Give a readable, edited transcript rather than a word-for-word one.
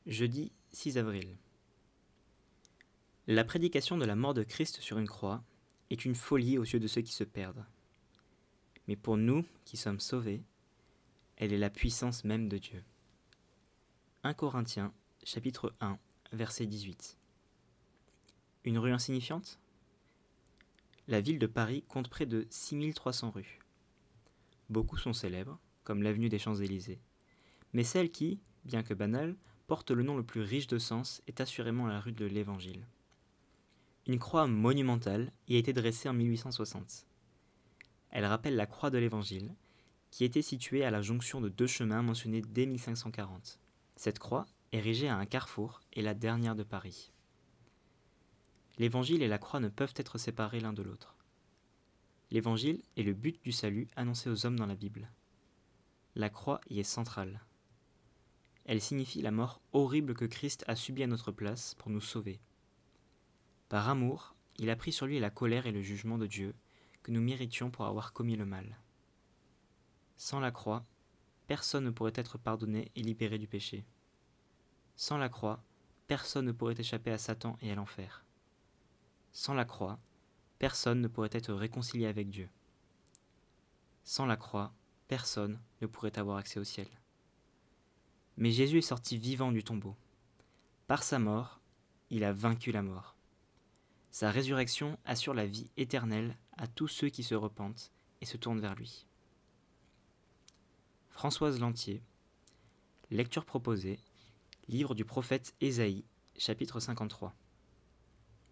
Jeudi 6 avril. La prédication de la mort de Christ sur une croix est une folie aux yeux de ceux qui se perdent. Mais pour nous qui sommes sauvés, elle est la puissance même de Dieu. 1 Corinthiens, chapitre 1, verset 18. Une rue insignifiante ? La ville de Paris compte près de 6300 rues. Beaucoup sont célèbres, comme l'avenue des Champs-Élysées. Mais celle qui, bien que banale, porte le nom le plus riche de sens est assurément la rue de l'Évangile. Une croix monumentale y a été dressée en 1860. Elle rappelle la croix de l'Évangile, qui était située à la jonction de deux chemins mentionnés dès 1540. Cette croix, érigée à un carrefour, est la dernière de Paris. L'Évangile et la croix ne peuvent être séparés l'un de l'autre. L'Évangile est le but du salut annoncé aux hommes dans la Bible. La croix y est centrale. Elle signifie la mort horrible que Christ a subie à notre place pour nous sauver. Par amour, il a pris sur lui la colère et le jugement de Dieu que nous méritions pour avoir commis le mal. Sans la croix, personne ne pourrait être pardonné et libéré du péché. Sans la croix, personne ne pourrait échapper à Satan et à l'enfer. Sans la croix, personne ne pourrait être réconcilié avec Dieu. Sans la croix, personne ne pourrait avoir accès au ciel. Mais Jésus est sorti vivant du tombeau. Par sa mort, il a vaincu la mort. Sa résurrection assure la vie éternelle à tous ceux qui se repentent et se tournent vers lui. Françoise Lantier, lecture proposée, livre du prophète Ésaïe, chapitre 53.